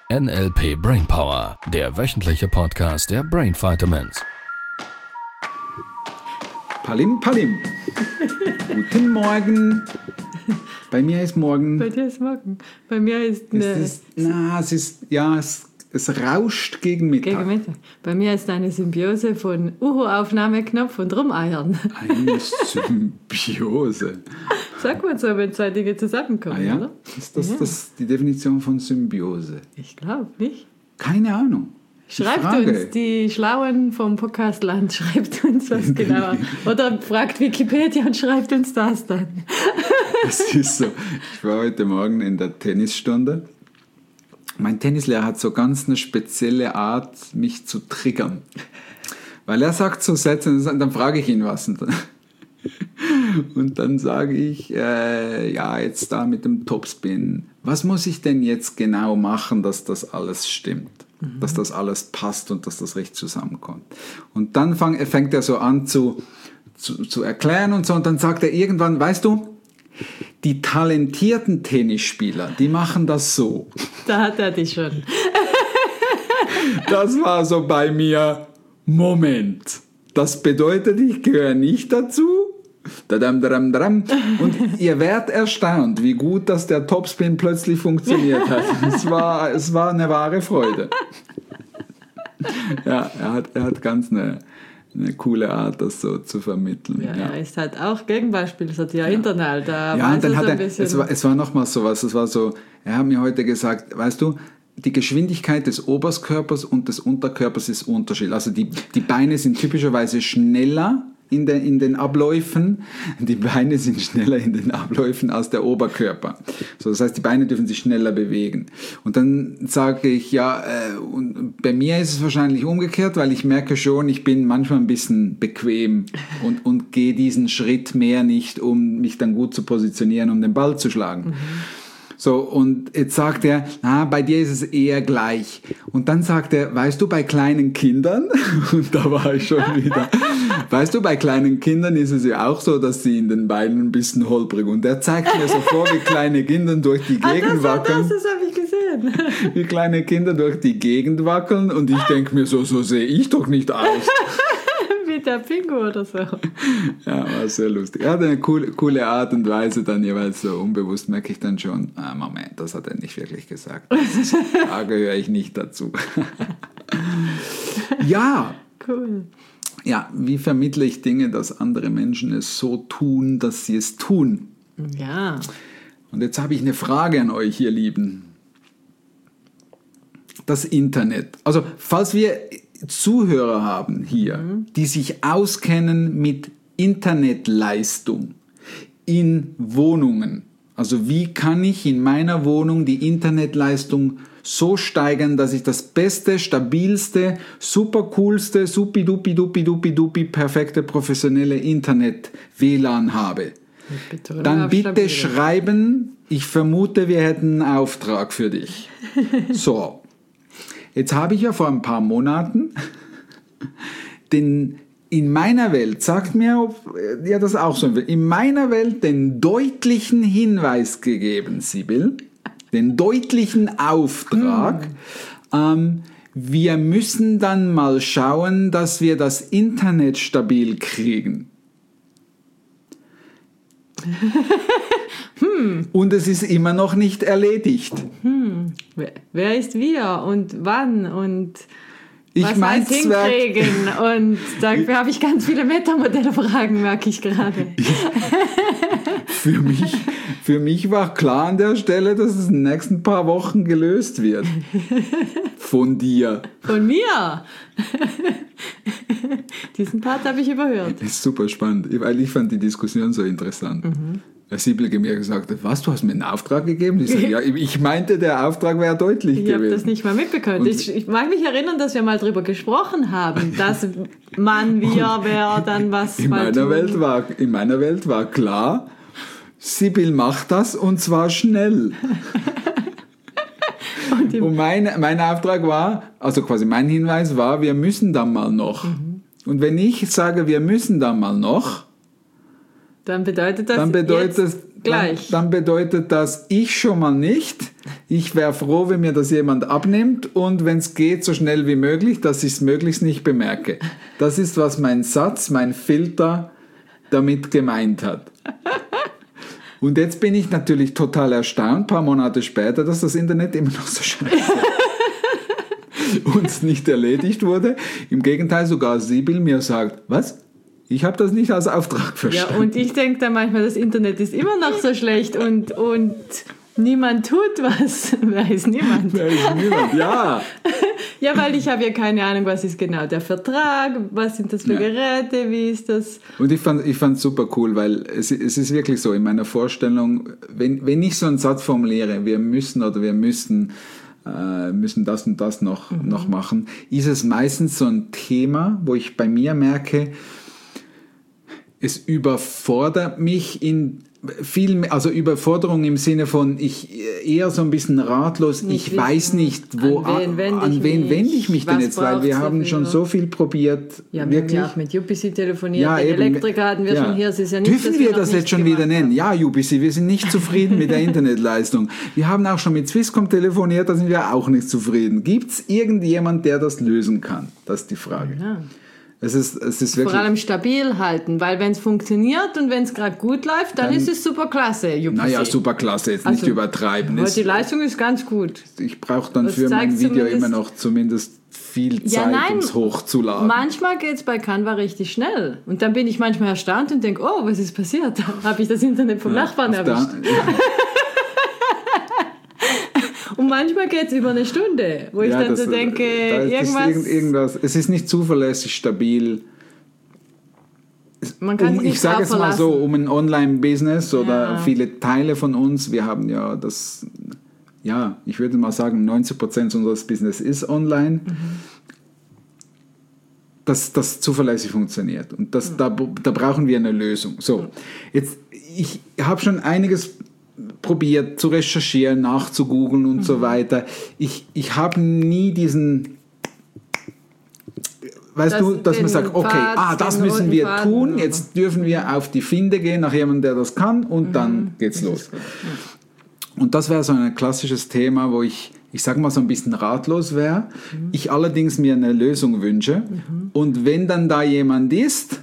NLP Brainpower, der wöchentliche Podcast der Brain Vitamins. Palim, Palim. Guten Morgen. Bei mir ist morgen. Bei dir ist morgen. Bei mir ist es rauscht gegen Mittag. Gegen Mittag. Bei mir ist eine Symbiose von Uhu-Aufnahmeknopf und Rumeiern. Eine Symbiose. Sagt man so, wenn zwei Dinge zusammenkommen, ja? oder? Ist das die Definition von Symbiose? Ich glaube nicht. Keine Ahnung. Schreibt uns, die Schlauen vom Podcastland, schreibt uns was genauer. Oder fragt Wikipedia und schreibt uns das dann. Das ist so. Ich war heute Morgen in der Tennisstunde. Mein Tennislehrer hat so ganz eine spezielle Art, mich zu triggern. Weil er sagt so Sätze, und dann frage ich ihn was. Und dann sage ich, jetzt da mit dem Topspin, was muss ich denn jetzt genau machen, dass das alles stimmt? Dass das alles passt und dass das recht zusammenkommt. Und dann fängt er so an zu erklären und so. Und dann sagt er irgendwann, weißt du, die talentierten Tennisspieler, die machen das so. Da hat er dich schon. Das war so bei mir, Moment, das bedeutet, ich gehöre nicht dazu? Und ihr werdet erstaunt, wie gut, dass der Topspin plötzlich funktioniert hat. Es war eine wahre Freude. Ja, er hat ganz eine coole Art, das so zu vermitteln. Ja, er ist halt auch Gegenbeispiel, das hat ja internal. Da ja, und dann hat so es war nochmal sowas, es war so, er hat mir heute gesagt, weißt du, die Geschwindigkeit des Oberkörpers und des Unterkörpers ist unterschiedlich. Also die Beine sind typischerweise schneller in den Abläufen. Die Beine sind schneller in den Abläufen als der Oberkörper. So, das heißt, die Beine dürfen sich schneller bewegen. Und dann sage ich, und bei mir ist es wahrscheinlich umgekehrt, weil ich merke schon, ich bin manchmal ein bisschen bequem und gehe diesen Schritt mehr nicht, um mich dann gut zu positionieren, um den Ball zu schlagen. So, und jetzt sagt er, bei dir ist es eher gleich. Und dann sagt er, weißt du, bei kleinen Kindern, und da war ich schon wieder, weißt du, bei kleinen Kindern ist es ja auch so, dass sie in den Beinen ein bisschen holprig. Und er zeigt mir so vor, wie kleine Kinder durch die Gegend wackeln. Das habe ich gesehen. Wie kleine Kinder durch die Gegend wackeln. Und ich denke mir so sehe ich doch nicht aus. Wie der Pingu oder so. Ja, war sehr lustig. Er hat eine coole Art und Weise dann jeweils so unbewusst, merke ich dann schon, Moment, das hat er nicht wirklich gesagt. Da gehöre ich nicht dazu. Ja. Cool. Ja, wie vermittle ich Dinge, dass andere Menschen es so tun, dass sie es tun? Ja. Und jetzt habe ich eine Frage an euch, ihr Lieben. Das Internet. Also, falls wir Zuhörer haben hier, die sich auskennen mit Internetleistung in Wohnungen. Also wie kann ich in meiner Wohnung die Internetleistung so steigern, dass ich das beste, stabilste, super coolste, supi-dupi-dupi-dupi-dupi perfekte professionelle Internet-WLAN habe. Dann bitte schreiben, ich vermute, wir hätten einen Auftrag für dich. So. Jetzt habe ich ja vor ein paar Monaten in meiner Welt, sagt mir, ob ihr das auch so will, in meiner Welt den deutlichen Hinweis gegeben, Sibyl, den deutlichen Auftrag, wir müssen dann mal schauen, dass wir das Internet stabil kriegen. Und es ist immer noch nicht erledigt. Wer ist wir und wann und was mein's hinkriegen? Und dafür habe ich ganz viele Metamodelle-Fragen, merke ich gerade. Für mich war klar an der Stelle, dass es in den nächsten paar Wochen gelöst wird. Von dir. Von mir? Diesen Part habe ich überhört. Das ist super spannend, weil ich fand die Diskussion so interessant. Sibyl mir gesagt hat, was, du hast mir einen Auftrag gegeben? Ich sage, ja, ich meinte, der Auftrag wäre deutlich gewesen. Ich habe das nicht mal mitbekommen. Ich mag mich erinnern, dass wir mal drüber gesprochen haben, dass wer dann was in meiner Welt war klar, Sibyl macht das und zwar schnell. Und mein Auftrag war, also quasi mein Hinweis war, wir müssen dann mal noch. Und wenn ich sage, wir müssen dann mal noch, dann bedeutet das gleich. Dann bedeutet das, ich schon mal nicht, Ich wäre froh, wenn mir das jemand abnimmt und wenn es geht, so schnell wie möglich, dass ich es möglichst nicht bemerke. Das ist, was mein Satz, mein Filter damit gemeint hat. Und jetzt bin ich natürlich total erstaunt, ein paar Monate später, dass das Internet immer noch so scheiße uns nicht erledigt wurde. Im Gegenteil, sogar Sibyl mir sagt, was? Ich habe das nicht als Auftrag verstanden. Ja, und ich denke dann manchmal, das Internet ist immer noch so schlecht und niemand tut was. Wer ist niemand? Wer ist niemand? Ja. Ja, weil ich habe ja keine Ahnung, was ist genau der Vertrag, was sind das für Geräte, wie ist das? Und ich fand es super cool, weil es ist wirklich so, in meiner Vorstellung, wenn ich so einen Satz formuliere, wir müssen das und das noch machen, ist es meistens so ein Thema, wo ich bei mir merke, es überfordert mich also Überforderung im Sinne von, ich eher so ein bisschen ratlos, ich weiß nicht, an wen wende ich mich denn jetzt, weil wir haben schon so viel probiert. Ja, wir haben ja auch mit UPC telefoniert, ja, den Elektriker hatten wir schon hier, es ist ja nicht, dürfen wir das jetzt schon wieder nennen? Ja, UPC, wir sind nicht zufrieden mit der Internetleistung. Wir haben auch schon mit Swisscom telefoniert, da sind wir auch nicht zufrieden. Gibt es irgendjemand, der das lösen kann? Das ist die Frage. Ja. Es ist wirklich vor allem stabil halten, weil wenn es funktioniert und wenn es gerade gut läuft, dann ist es super klasse. UPC. Naja, super klasse, jetzt nicht übertreiben. Aber die Leistung ist ganz gut. Ich brauche dann für mein Video immer noch zumindest viel Zeit, um es hochzuladen. Manchmal geht es bei Canva richtig schnell. Und dann bin ich manchmal erstaunt und denke, oh, was ist passiert? Habe ich das Internet vom Nachbarn erwischt? Und manchmal geht es über eine Stunde, wo ich dann so denke, irgendwas. Es ist nicht zuverlässig, stabil. Man kann ich sage jetzt mal so, um ein Online-Business oder viele Teile von uns, wir haben ja das, ich würde mal sagen, 90% unseres Business ist online. Dass das zuverlässig funktioniert. Und da brauchen wir eine Lösung. So, jetzt, ich habe schon einiges probiert zu recherchieren, nachzugoogeln und so weiter. Ich habe nie diesen, dass man sagt, okay, das müssen wir tun, jetzt dürfen wir auf die Finde gehen nach jemandem, der das kann und dann geht's los. Und das wäre so ein klassisches Thema, wo ich sage mal so ein bisschen ratlos wäre, ich allerdings mir eine Lösung wünsche und wenn dann da jemand ist,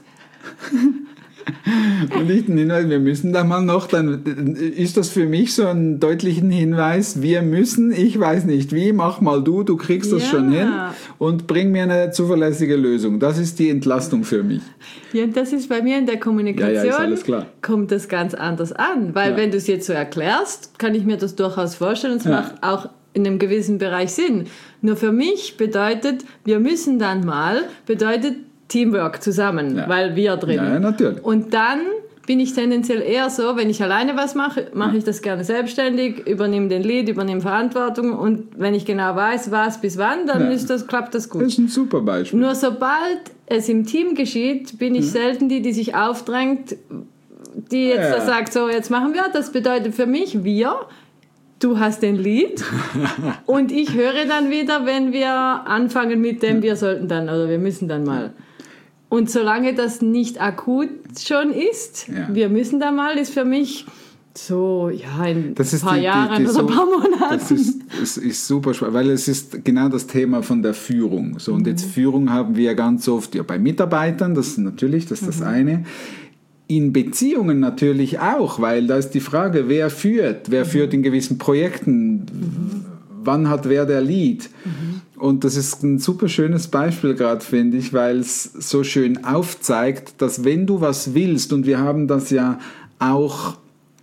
und wir müssen da mal noch, dann ist das für mich so einen deutlichen Hinweis, wir müssen, ich weiß nicht wie, mach mal du kriegst das schon hin und bring mir eine zuverlässige Lösung. Das ist die Entlastung für mich. Ja, und das ist bei mir in der Kommunikation, ist alles klar. Kommt das ganz anders an, weil wenn du es jetzt so erklärst, kann ich mir das durchaus vorstellen und es macht auch in einem gewissen Bereich Sinn. Nur für mich bedeutet, wir müssen dann mal, Teamwork zusammen, weil wir drin. Ja, natürlich. Und dann bin ich tendenziell eher so, wenn ich alleine was mache, mache ich das gerne selbstständig, übernehme den Lead, übernehme Verantwortung und wenn ich genau weiß, was bis wann, dann klappt das gut. Das ist ein super Beispiel. Nur sobald es im Team geschieht, bin ich selten die sich aufdrängt, die jetzt sagt, so jetzt machen wir. Das bedeutet für mich, du hast den Lead und ich höre dann wieder, wenn wir anfangen mit dem, wir müssen dann mal. Und solange das nicht akut schon ist, wir müssen da mal, ist für mich so, in ein paar Jahren oder ein paar Monaten. Das ist super spannend, weil es ist genau das Thema von der Führung. So, und jetzt Führung haben wir ganz oft bei Mitarbeitern, das ist das eine. In Beziehungen natürlich auch, weil da ist die Frage, wer führt in gewissen Projekten, wann hat wer der Lead. Und das ist ein super schönes Beispiel gerade, finde ich, weil es so schön aufzeigt, dass wenn du was willst, und wir haben das ja auch,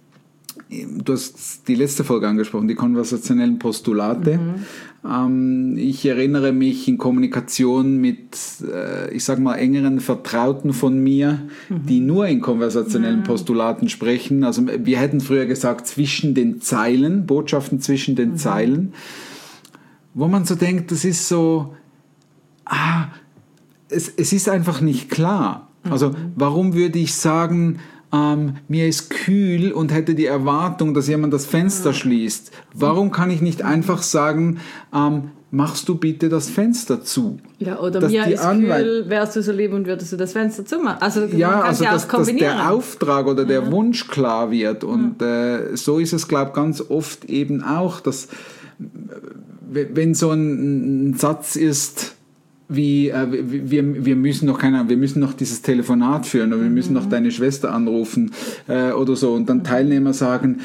du hast die letzte Folge angesprochen, die konversationellen Postulate. Ich erinnere mich in Kommunikation mit, ich sag mal, engeren Vertrauten von mir, die nur in konversationellen Postulaten sprechen. Also wir hätten früher gesagt, zwischen den Zeilen, Botschaften zwischen den Zeilen, wo man so denkt, das ist so, es ist einfach nicht klar. Also warum würde ich sagen, mir ist kühl und hätte die Erwartung, dass jemand das Fenster schließt. Warum kann ich nicht einfach sagen, machst du bitte das Fenster zu? Ja, oder mir ist kühl, wärst du so lieb und würdest du das Fenster zumachen? Also ja, also dass der Auftrag oder der Wunsch klar wird. Und so ist es, glaube ich, ganz oft eben auch, dass wenn so ein Satz ist, wie wir müssen noch dieses Telefonat führen oder wir müssen noch deine Schwester anrufen oder so, und dann Teilnehmer sagen,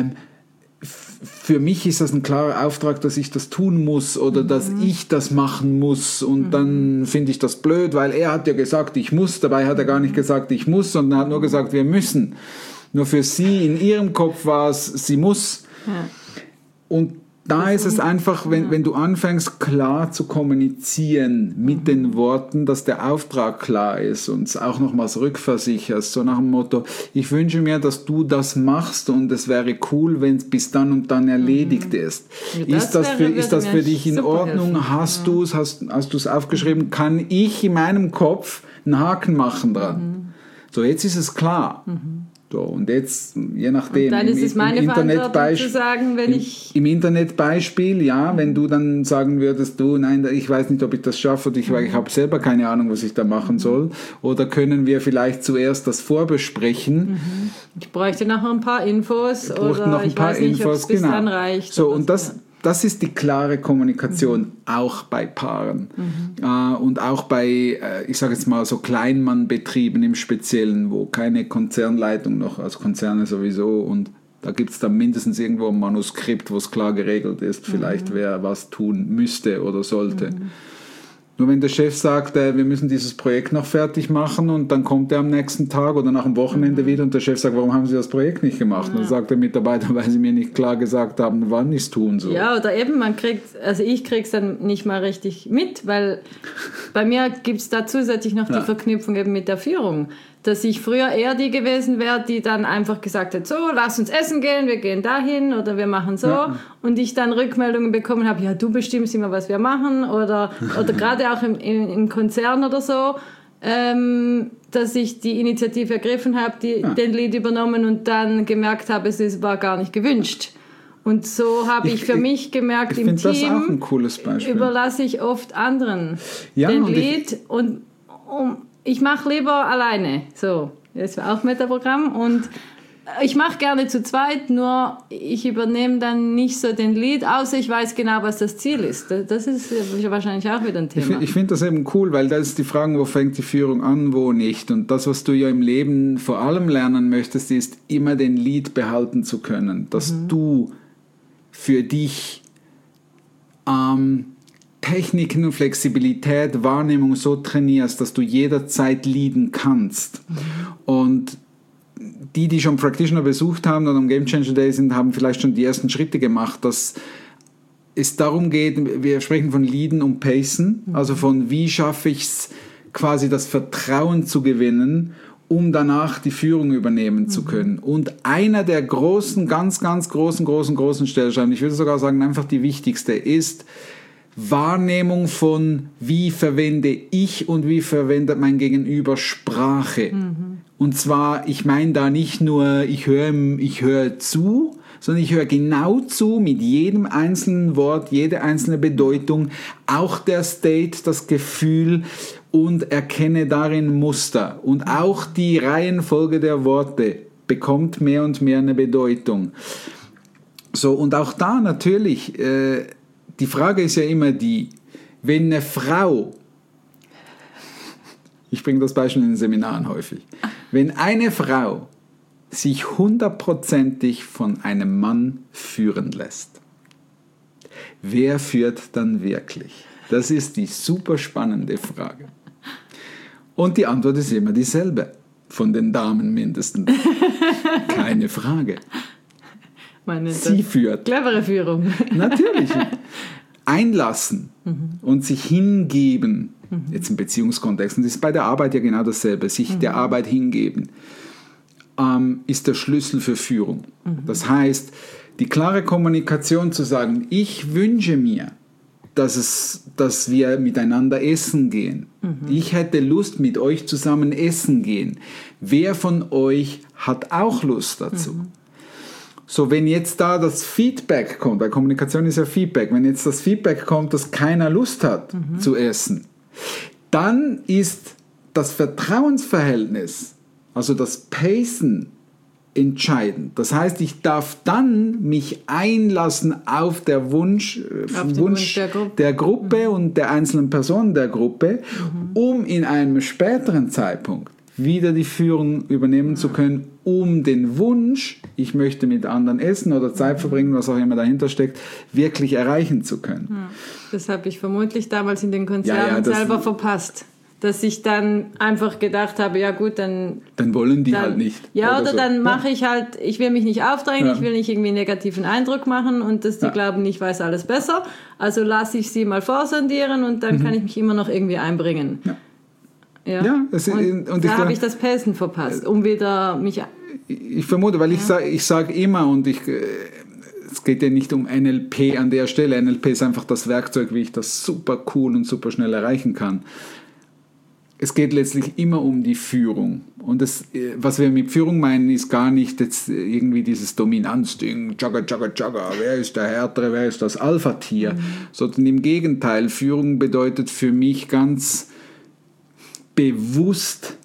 für mich ist das ein klarer Auftrag, dass ich das tun muss oder dass ich das machen muss, und dann finde ich das blöd, weil er hat ja gesagt, ich muss, dabei hat er gar nicht gesagt, ich muss, sondern er hat nur gesagt, wir müssen. Nur für sie, in ihrem Kopf war es, sie muss. Ja. Und da ist es einfach, wenn du anfängst, klar zu kommunizieren mit den Worten, dass der Auftrag klar ist und es auch nochmals rückversicherst, so nach dem Motto, ich wünsche mir, dass du das machst und es wäre cool, wenn es bis dann und dann erledigt ist. Ja, ist das für dich in Ordnung? Helfen. Hast du es aufgeschrieben? Kann ich in meinem Kopf einen Haken machen dran? So, jetzt ist es klar. So, und jetzt, je nachdem, und dann ist es meine Verantwortung zu sagen, im Internetbeispiel, ja, wenn du dann sagen würdest, nein, ich weiß nicht, ob ich das schaffe, oder ich habe selber keine Ahnung, was ich da machen soll, oder können wir vielleicht zuerst das vorbesprechen? Ich bräuchte noch ein paar Infos, oder ich weiß nicht, ob es bis dann reicht. So, und das ist die klare Kommunikation, auch bei Paaren und auch bei, ich sage jetzt mal so Kleinmannbetrieben im Speziellen, wo keine Konzernleitung noch, als Konzerne sowieso, und da gibt es dann mindestens irgendwo ein Manuskript, wo es klar geregelt ist, vielleicht wer was tun müsste oder sollte. Nur wenn der Chef sagt, wir müssen dieses Projekt noch fertig machen, und dann kommt er am nächsten Tag oder nach dem Wochenende wieder und der Chef sagt, warum haben Sie das Projekt nicht gemacht? Und dann sagt der Mitarbeiter, weil Sie mir nicht klar gesagt haben, wann ich es tun soll. Ja, oder eben, ich kriege es dann nicht mal richtig mit, weil bei mir gibt es da zusätzlich noch die Verknüpfung eben mit der Führung. Dass ich früher eher die gewesen wäre, die dann einfach gesagt hat, so, lass uns essen gehen, wir gehen dahin oder wir machen so. Ja. Und ich dann Rückmeldungen bekommen habe, ja, du bestimmst immer, was wir machen. Oder gerade auch im Konzern oder so, dass ich die Initiative ergriffen habe, den Lead übernommen und dann gemerkt habe, war gar nicht gewünscht. Und so habe ich für mich gemerkt, im Team das auch ein cooles Beispiel. Überlasse ich oft anderen den Lead und ich mache lieber alleine. So, das war auch Metaprogramm. Und ich mache gerne zu zweit, nur ich übernehme dann nicht so den Lead, außer ich weiß genau, was das Ziel ist. Das ist wahrscheinlich auch wieder ein Thema. Ich finde das eben cool, weil da ist die Frage, wo fängt die Führung an, wo nicht. Und das, was du ja im Leben vor allem lernen möchtest, ist immer den Lead behalten zu können. Dass du für dich Techniken und Flexibilität, Wahrnehmung so trainierst, dass du jederzeit leaden kannst. Und die schon Practitioner besucht haben und am Game Changer Day sind, haben vielleicht schon die ersten Schritte gemacht, dass es darum geht, wir sprechen von Leaden und Pacen, also von wie schaffe ich es, quasi das Vertrauen zu gewinnen, um danach die Führung übernehmen zu können. Und einer der großen, ganz, ganz großen Stellschrauben, ich würde sogar sagen, einfach die wichtigste, ist Wahrnehmung von, wie verwende ich und wie verwendet mein Gegenüber Sprache. Und zwar, ich meine da nicht nur, ich höre zu, sondern ich höre genau zu mit jedem einzelnen Wort, jede einzelne Bedeutung, auch der State, das Gefühl, und erkenne darin Muster. Und auch die Reihenfolge der Worte bekommt mehr und mehr eine Bedeutung. So, und auch da natürlich, die Frage ist ja immer die, wenn eine Frau, ich bringe das Beispiel in den Seminaren häufig, wenn eine Frau sich 100%ig von einem Mann führen lässt, wer führt dann wirklich? Das ist die super spannende Frage. Und die Antwort ist immer dieselbe, von den Damen mindestens. Keine Frage. Sie führt. Clevere Führung. Natürlich. Einlassen und sich hingeben, jetzt im Beziehungskontext, und das ist bei der Arbeit ja genau dasselbe, sich der Arbeit hingeben, ist der Schlüssel für Führung. Das heißt, die klare Kommunikation zu sagen, ich wünsche mir, dass wir miteinander essen gehen. Ich hätte Lust, mit euch zusammen essen gehen. Wer von euch hat auch Lust dazu? So, wenn jetzt da das Feedback kommt, weil Kommunikation ist ja Feedback, wenn jetzt das Feedback kommt, dass keiner Lust hat zu essen, dann ist das Vertrauensverhältnis, also das Pacen, entscheidend. Das heißt, ich darf dann mich einlassen auf den Wunsch der Gruppe und der einzelnen Personen der Gruppe, um in einem späteren Zeitpunkt wieder die Führung übernehmen zu können, um den Wunsch, ich möchte mit anderen essen oder Zeit verbringen, was auch immer dahinter steckt, wirklich erreichen zu können. Ja. Das habe ich vermutlich damals in den Konzernen selber verpasst. Dass ich dann einfach gedacht habe, ja gut, dann wollen die halt nicht. Ja, oder so. Dann mache ich halt, ich will mich nicht aufdrängen, ich will nicht irgendwie einen negativen Eindruck machen und dass die glauben, ich weiß alles besser. Also lasse ich sie mal vorsondieren und dann kann ich mich immer noch irgendwie einbringen. Ja. Und da habe ich das Pacen verpasst, um wieder mich... Ich vermute, weil ich sage immer und es geht ja nicht um NLP an der Stelle. NLP ist einfach das Werkzeug, wie ich das super cool und super schnell erreichen kann. Es geht letztlich immer um die Führung. Und was wir mit Führung meinen, ist gar nicht jetzt irgendwie dieses Dominanzding, Jagger, wer ist der Härtere, wer ist das Alpha-Tier, sondern im Gegenteil, Führung bedeutet für mich ganz bewusst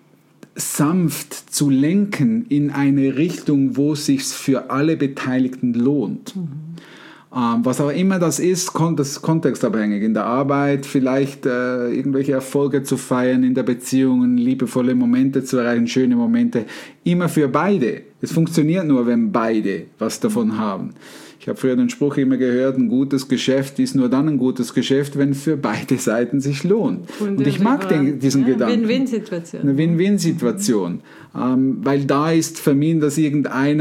sanft zu lenken in eine Richtung, wo es sich für alle Beteiligten lohnt. Was auch immer das ist, das ist kontextabhängig. In der Arbeit vielleicht irgendwelche Erfolge zu feiern, in der Beziehung liebevolle Momente zu erreichen, schöne Momente. Immer für beide. Es funktioniert nur, wenn beide was davon haben. Ich habe früher den Spruch immer gehört, ein gutes Geschäft ist nur dann ein gutes Geschäft, wenn für beide Seiten sich lohnt. Und ich mag diesen Gedanken. Win-Win-Situation. Eine Win-Win-Situation. Weil da ist vermieden, dass irgendeiner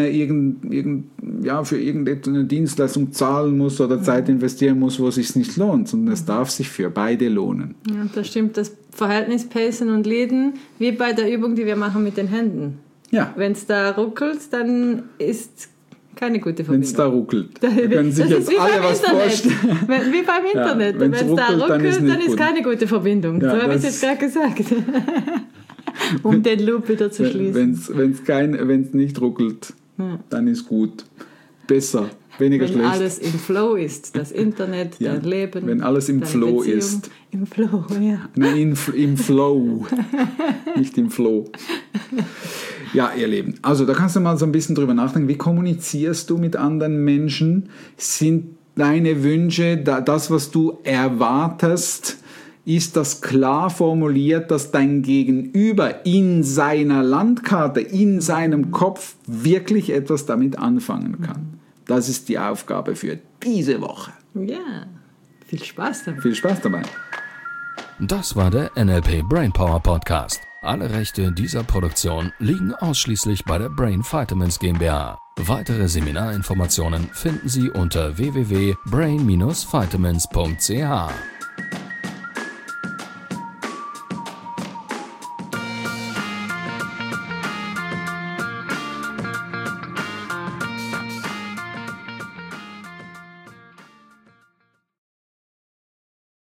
für irgendeine Dienstleistung zahlen muss oder Zeit investieren muss, wo es sich nicht lohnt, sondern es darf sich für beide lohnen. Ja, das stimmt. Das Verhältnis Pacen und Leaden, wie bei der Übung, die wir machen mit den Händen. Ja. Wenn es da ruckelt, dann ist keine gute Verbindung. Wenn es da ruckelt. Da können sich jetzt alle was vorstellen. Wie beim Internet. Wenn es da ruckelt, dann ist keine gute Verbindung. Ja, so habe ich es jetzt gerade gesagt. Um den Loop wieder zu schließen. Wenn es nicht ruckelt, dann ist gut. Besser, weniger schlecht. Wenn alles im Flow ist, das Internet, dein Leben. Wenn alles im Flow Beziehung, ist. Im Flow, ja. Nein, im Flow. Nicht im Flow. Ja, ihr Lieben, also da kannst du mal so ein bisschen drüber nachdenken, wie kommunizierst du mit anderen Menschen? Sind deine Wünsche, das, was du erwartest, ist das klar formuliert, dass dein Gegenüber in seiner Landkarte, in seinem Kopf wirklich etwas damit anfangen kann? Das ist die Aufgabe für diese Woche. Ja, viel Spaß dabei. Viel Spaß dabei. Das war der NLP Brainpower Podcast. Alle Rechte dieser Produktion liegen ausschließlich bei der Brain Vitamins GmbH. Weitere Seminarinformationen finden Sie unter www.brain-vitamins.ch.